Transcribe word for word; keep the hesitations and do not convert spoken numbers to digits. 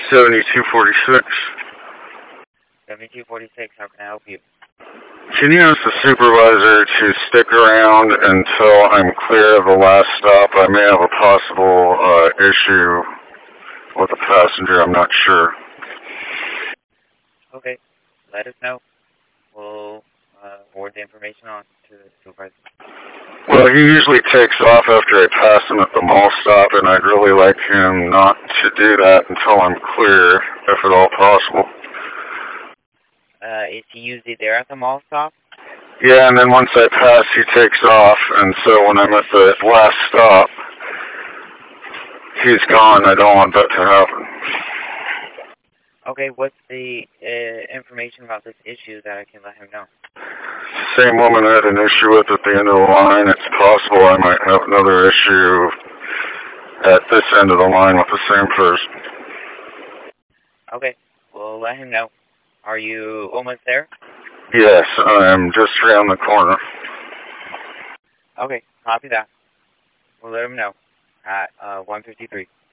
seventy-two forty-six. seventy-two forty-six, how can I help you? Can you ask the supervisor to stick around until I'm clear of the last stop? I may have a possible uh, issue with a passenger, I'm not sure. Okay, let us know. We'll uh, forward the information on to the supervisor. Well, he usually takes off after I pass him at the mall stop, and I'd really like him not to do that until I'm clear, if at all possible. Uh, is he usually there at the mall stop? Yeah, and then once I pass, he takes off, and so when I'm at the last stop, he's gone. I don't want that to happen. Okay, what's the uh, information about this issue that I can let him know? Same woman I had an issue with at the end of the line. It's possible I might have another issue at this end of the line with the same person. Okay, we'll let him know. Are you almost there? Yes, I'm just around the corner. Okay, copy that. We'll let him know at uh, one fifty-three.